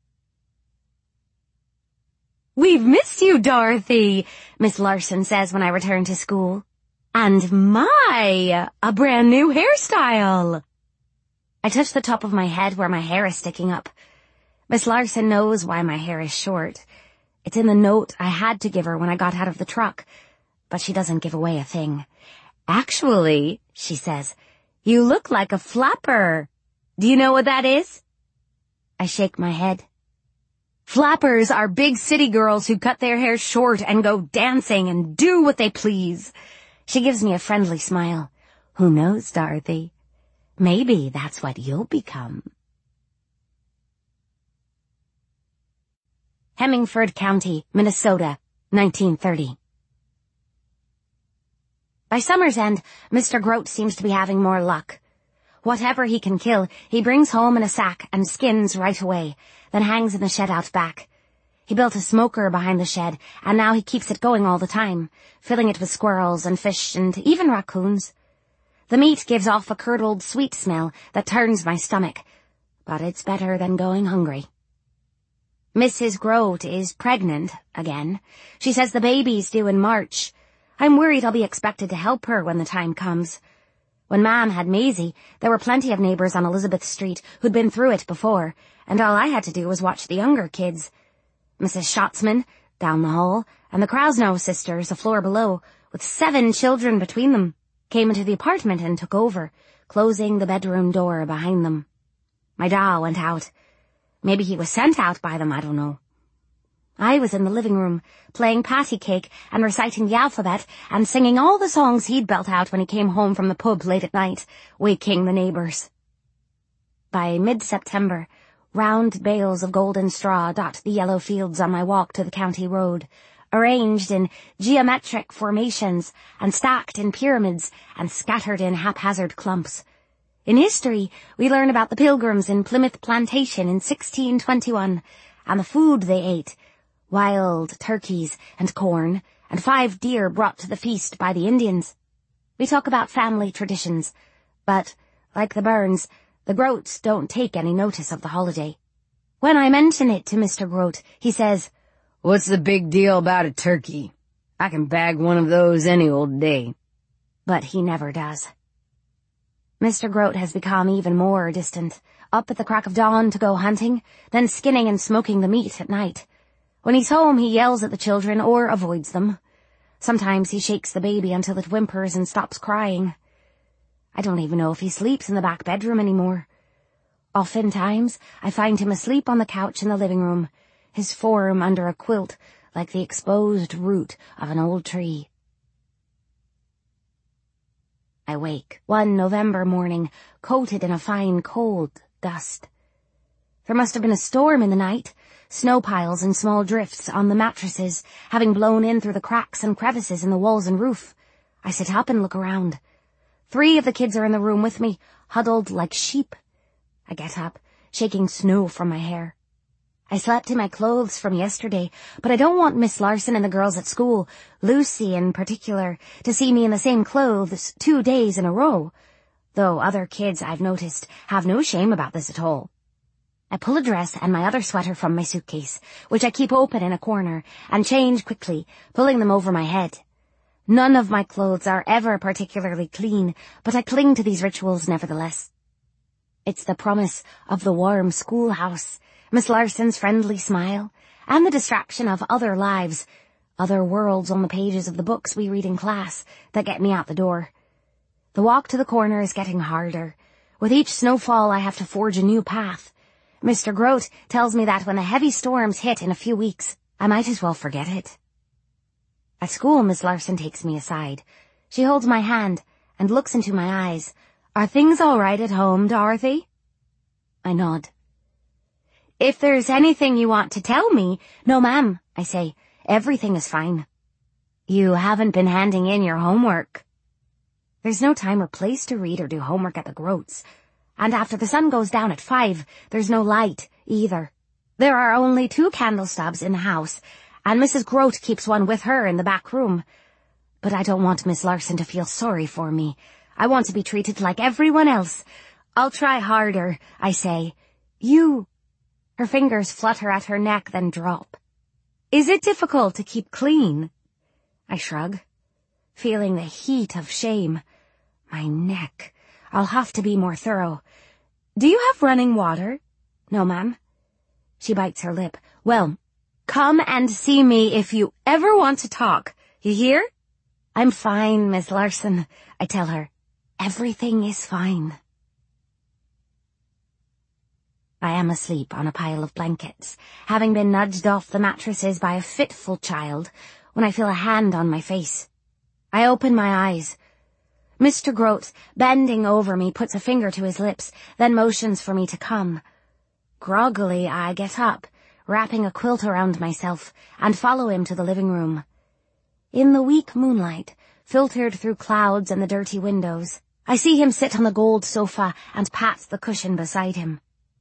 "We've missed you, Dorothy," Miss Larson says when I return to school. "And my, a brand new hairstyle." I touch the top of my head where my hair is sticking up. Miss Larson knows why my hair is short. It's in the note I had to give her when I got out of the truck, but she doesn't give away a thing. "Actually," she says, "you look like a flapper. Do you know what that is?" I shake my head. "Flappers are big city girls who cut their hair short and go dancing and do what they please." She gives me a friendly smile. "Who knows, Dorothy? Maybe that's what you'll become." Hemingford County, Minnesota, 1930. By summer's end, Mr. Grote seems to be having more luck. Whatever he can kill, he brings home in a sack and skins right away, then hangs in the shed out back. He built a smoker behind the shed, and now he keeps it going all the time, filling it with squirrels and fish and even raccoons. The meat gives off a curdled sweet smell that turns my stomach, but it's better than going hungry. Mrs. Grote is pregnant again. She says the baby's due in March. I'm worried I'll be expected to help her when the time comes. When Mom had Maisie, there were plenty of neighbours on Elizabeth Street who'd been through it before, and all I had to do was watch the younger kids. Mrs. Schatzman, down the hall, and the Krasnow sisters, a floor below, with 7 children between them, came into the apartment and took over, closing the bedroom door behind them. My da went out. Maybe he was sent out by them, I don't know. I was in the living room, playing patty cake and reciting the alphabet and singing all the songs he'd belt out when he came home from the pub late at night, waking the neighbours. By mid-September, round bales of golden straw dot the yellow fields on my walk to the county road, arranged in geometric formations and stacked in pyramids and scattered in haphazard clumps. In history, we learn about the Pilgrims in Plymouth Plantation in 1621 and the food they ate, wild turkeys and corn, and 5 deer brought to the feast by the Indians. We talk about family traditions, but, like the Burns, the Grotes don't take any notice of the holiday. When I mention it to Mr. Grote, he says, "What's the big deal about a turkey? I can bag one of those any old day." But he never does. Mr. Grote has become even more distant, up at the crack of dawn to go hunting, then skinning and smoking the meat at night. When he's home, he yells at the children or avoids them. Sometimes he shakes the baby until it whimpers and stops crying. I don't even know if he sleeps in the back bedroom anymore. Oftentimes, I find him asleep on the couch in the living room, his form under a quilt like the exposed root of an old tree. I wake one November morning, coated in a fine cold dust. There must have been a storm in the night, snow piles and small drifts on the mattresses, having blown in through the cracks and crevices in the walls and roof. I sit up and look around. 3 of the kids are in the room with me, huddled like sheep. I get up, shaking snow from my hair. I slept in my clothes from yesterday, but I don't want Miss Larson and the girls at school, Lucy in particular, to see me in the same clothes 2 days in a row, though other kids I've noticed have no shame about this at all. I pull a dress and my other sweater from my suitcase, which I keep open in a corner, and change quickly, pulling them over my head. None of my clothes are ever particularly clean, but I cling to these rituals nevertheless. It's the promise of the warm schoolhouse, Miss Larson's friendly smile, and the distraction of other lives, other worlds on the pages of the books we read in class that get me out the door. The walk to the corner is getting harder. With each snowfall I have to forge a new path. Mr. Grote tells me that when the heavy storms hit in a few weeks, I might as well forget it. At school, Miss Larson takes me aside. She holds my hand and looks into my eyes. "Are things all right at home, Dorothy?" I nod. "If there's anything you want to tell me—" "No, ma'am," I say. "Everything is fine." "You haven't been handing in your homework." There's no time or place to read or do homework at the Grotes. And after the sun goes down at 5, there's no light, either. There are only 2 candle stubs in the house, and Mrs. Grote keeps one with her in the back room. But I don't want Miss Larson to feel sorry for me. I want to be treated like everyone else. "I'll try harder," I say. "You—" Her fingers flutter at her neck, then drop. "Is it difficult to keep clean?" I shrug, feeling the heat of shame. My neck. I'll have to be more thorough. "Do you have running water?" "No, ma'am." She bites her lip. "Well, come and see me if you ever want to talk. You hear?" "I'm fine, Miss Larson," I tell her. "Everything is fine." I am asleep on a pile of blankets, having been nudged off the mattresses by a fitful child, when I feel a hand on my face. I open my eyes. Mr. Grote, bending over me, puts a finger to his lips, then motions for me to come. Groggily, I get up, wrapping a quilt around myself, and follow him to the living room. In the weak moonlight, filtered through clouds and the dirty windows, I see him sit on the gold sofa and pat the cushion beside him.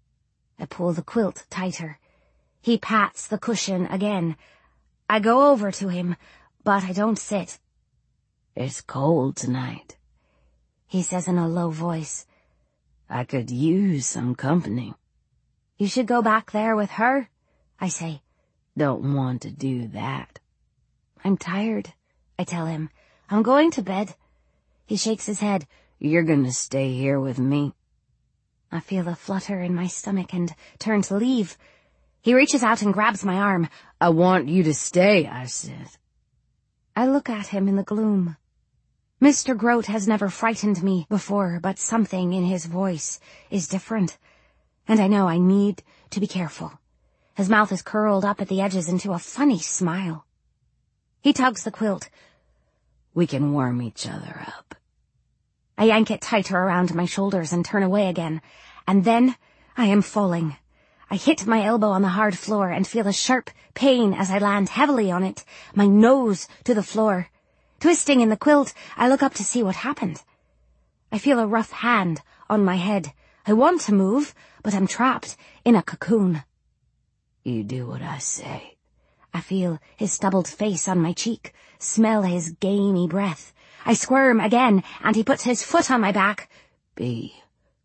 I pull the quilt tighter. He pats the cushion again. I go over to him, but I don't sit. "It's cold tonight," he says in a low voice. "I could use some company." "You should go back there with her," I say. "Don't want to do that." "I'm tired," I tell him. "I'm going to bed." He shakes his head. "You're gonna stay here with me." I feel a flutter in my stomach and turn to leave. He reaches out and grabs my arm. "I want you to stay," I said. I look at him in the gloom. Mr. Grote has never frightened me before, but something in his voice is different, and I know I need to be careful. His mouth is curled up at the edges into a funny smile. He tugs the quilt. "We can warm each other up." I yank it tighter around my shoulders and turn away again, and then I am falling. I hit my elbow on the hard floor and feel a sharp pain as I land heavily on it, my nose to the floor. Twisting in the quilt, I look up to see what happened. I feel a rough hand on my head. I want to move, but I'm trapped in a cocoon. "You do what I say." I feel his stubbled face on my cheek, smell his gamey breath. I squirm again, and he puts his foot on my back. "Be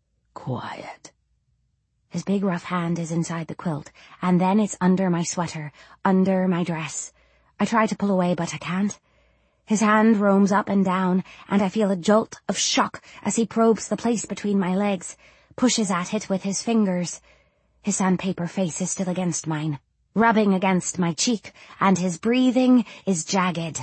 quiet." His big rough hand is inside the quilt, and then it's under my sweater, under my dress. I try to pull away, but I can't. His hand roams up and down, and I feel a jolt of shock as he probes the place between my legs, pushes at it with his fingers. His sandpaper face is still against mine, rubbing against my cheek, and his breathing is jagged.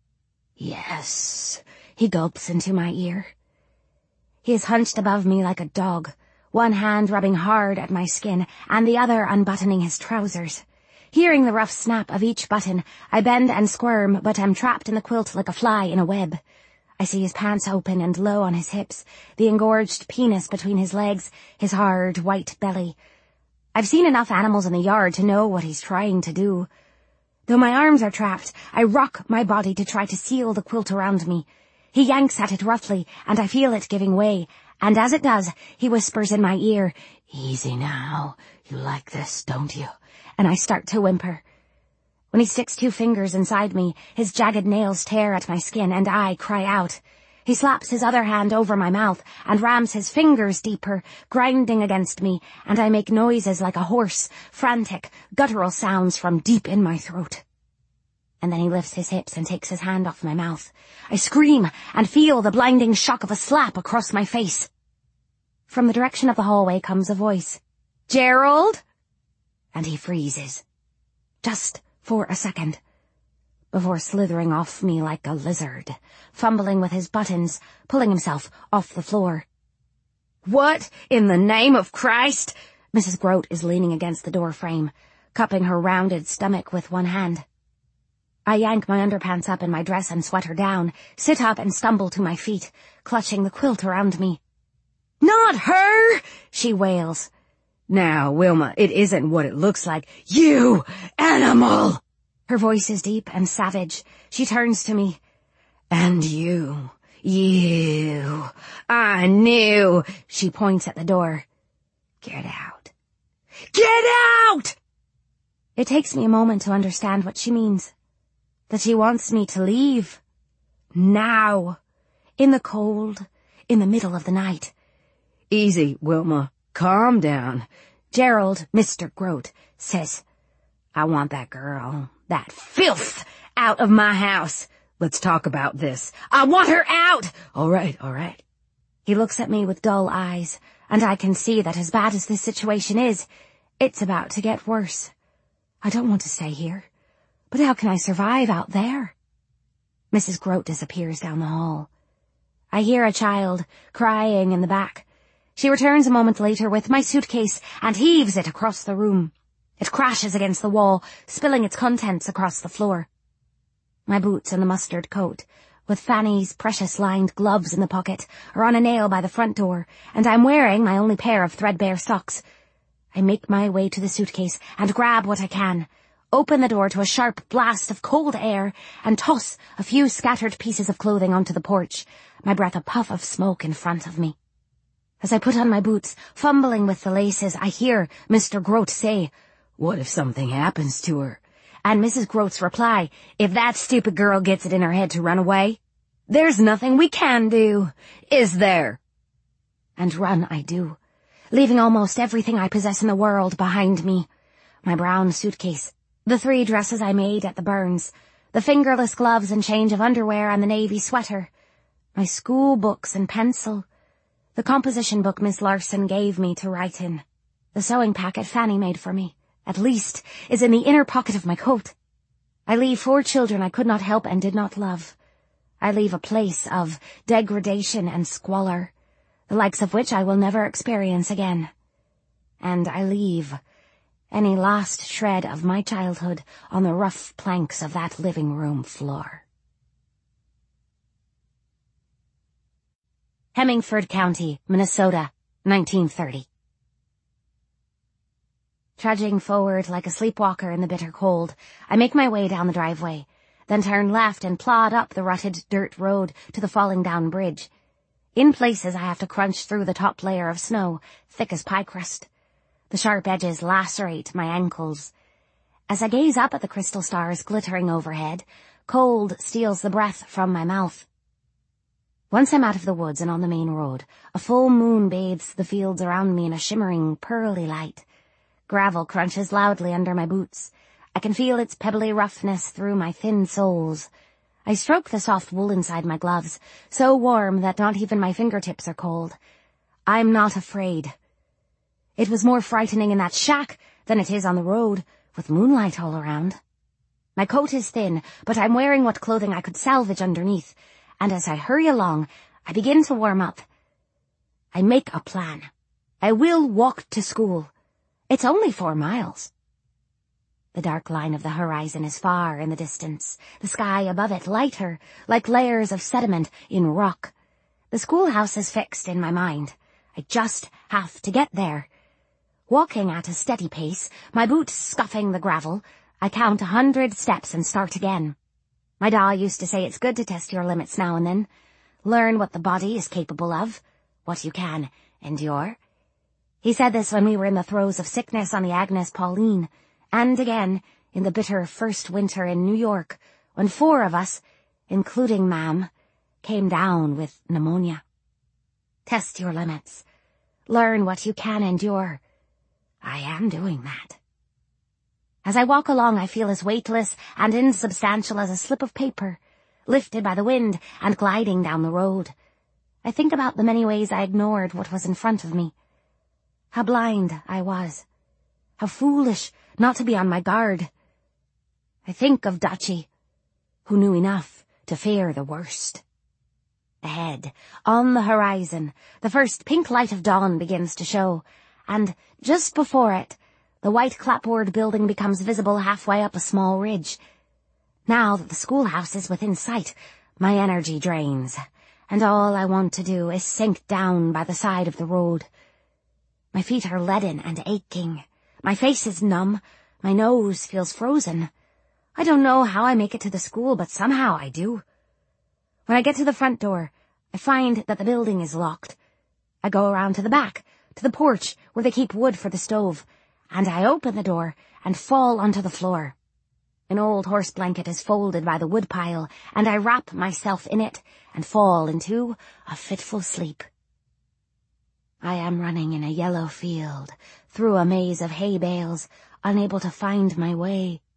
"Yes," he gulps into my ear. He is hunched above me like a dog, one hand rubbing hard at my skin, and the other unbuttoning his trousers. Hearing the rough snap of each button, I bend and squirm, but am trapped in the quilt like a fly in a web. I see his pants open and low on his hips, the engorged penis between his legs, his hard, white belly. I've seen enough animals in the yard to know what he's trying to do. Though my arms are trapped, I rock my body to try to seal the quilt around me. He yanks at it roughly, and I feel it giving way, and as it does, he whispers in my ear, "Easy now, you like this, don't you?" And I start to whimper. When he sticks 2 fingers inside me, his jagged nails tear at my skin, and I cry out. He slaps his other hand over my mouth and rams his fingers deeper, grinding against me, and I make noises like a horse, frantic, guttural sounds from deep in my throat. And then he lifts his hips and takes his hand off my mouth. I scream and feel the blinding shock of a slap across my face. From the direction of the hallway comes a voice. "Gerald?" And he freezes. Just for a second. before slithering off me like a lizard, fumbling with his buttons, pulling himself off the floor. "What in the name of Christ?" Mrs. Grote is leaning against the door frame, cupping her rounded stomach with one hand. I yank my underpants up in my dress and sweater down, sit up and stumble to my feet, clutching the quilt around me. "Not her!" she wails. "Now, Wilma, it isn't what it looks like. You animal!" Her voice is deep and savage. She turns to me. "And you, I knew." She points at the door. "Get out. Get out!" It takes me a moment to understand what she means. That she wants me to leave. Now. In the cold. In the middle of the night. "Easy, Wilma. Calm down." Gerald, Mr. Grote, says, "I want that girl, that filth, out of my house. Let's talk about this. I want her out!" All right. He looks at me with dull eyes, and I can see that as bad as this situation is, it's about to get worse. I don't want to stay here, but how can I survive out there? Mrs. Grote disappears down the hall. I hear a child crying in the back. She returns a moment later with my suitcase and heaves it across the room. It crashes against the wall, spilling its contents across the floor. My boots and the mustard coat, with Fanny's precious-lined gloves in the pocket, are on a nail by the front door, and I'm wearing my only pair of threadbare socks. I make my way to the suitcase and grab what I can, open the door to a sharp blast of cold air, and toss a few scattered pieces of clothing onto the porch, my breath a puff of smoke in front of me. As I put on my boots, fumbling with the laces, I hear Mr. Grote say, "What if something happens to her?" And Mrs. Grote's reply, "If that stupid girl gets it in her head to run away, there's nothing we can do, is there?" And run I do, leaving almost everything I possess in the world behind me. My brown suitcase, the 3 dresses I made at the Burns, the fingerless gloves and change of underwear and the navy sweater, my school books and pencil, the composition book Miss Larson gave me to write in, the sewing packet Fanny made for me, at least, is in the inner pocket of my coat. I leave 4 children I could not help and did not love. I leave a place of degradation and squalor, the likes of which I will never experience again. And I leave any last shred of my childhood on the rough planks of that living room floor. Hemingford County, Minnesota, 1930. Trudging forward like a sleepwalker in the bitter cold, I make my way down the driveway, then turn left and plod up the rutted dirt road to the falling down bridge. In places I have to crunch through the top layer of snow, thick as pie crust. The sharp edges lacerate my ankles. As I gaze up at the crystal stars glittering overhead, cold steals the breath from my mouth. Once I'm out of the woods and on the main road, a full moon bathes the fields around me in a shimmering, pearly light. Gravel crunches loudly under my boots. I can feel its pebbly roughness through my thin soles. I stroke the soft wool inside my gloves, so warm that not even my fingertips are cold. I'm not afraid. It was more frightening in that shack than it is on the road, with moonlight all around. My coat is thin, but I'm wearing what clothing I could salvage underneath, and as I hurry along, I begin to warm up. I make a plan. I will walk to school. It's only 4 miles. The dark line of the horizon is far in the distance, the sky above it lighter, like layers of sediment in rock. The schoolhouse is fixed in my mind. I just have to get there. Walking at a steady pace, my boots scuffing the gravel, I count 100 steps and start again. My da used to say it's good to test your limits now and then. Learn what the body is capable of, what you can endure. He said this when we were in the throes of sickness on the Agnes Pauline, and again in the bitter first winter in New York, when 4 of us, including Ma'am, came down with pneumonia. Test your limits. Learn what you can endure. I am doing that. As I walk along, I feel as weightless and insubstantial as a slip of paper, lifted by the wind and gliding down the road. I think about the many ways I ignored what was in front of me. How blind I was. How foolish not to be on my guard. I think of Dachi, who knew enough to fear the worst. Ahead, on the horizon, the first pink light of dawn begins to show, and just before it, the white clapboard building becomes visible halfway up a small ridge. Now that the schoolhouse is within sight, my energy drains, and all I want to do is sink down by the side of the road. My feet are leaden and aching. My face is numb. My nose feels frozen. I don't know how I make it to the school, but somehow I do. When I get to the front door, I find that the building is locked. I go around to the back, to the porch where they keep wood for the stove, and I open the door and fall onto the floor. An old horse blanket is folded by the woodpile, and I wrap myself in it and fall into a fitful sleep. I am running in a yellow field, through a maze of hay bales, unable to find my way.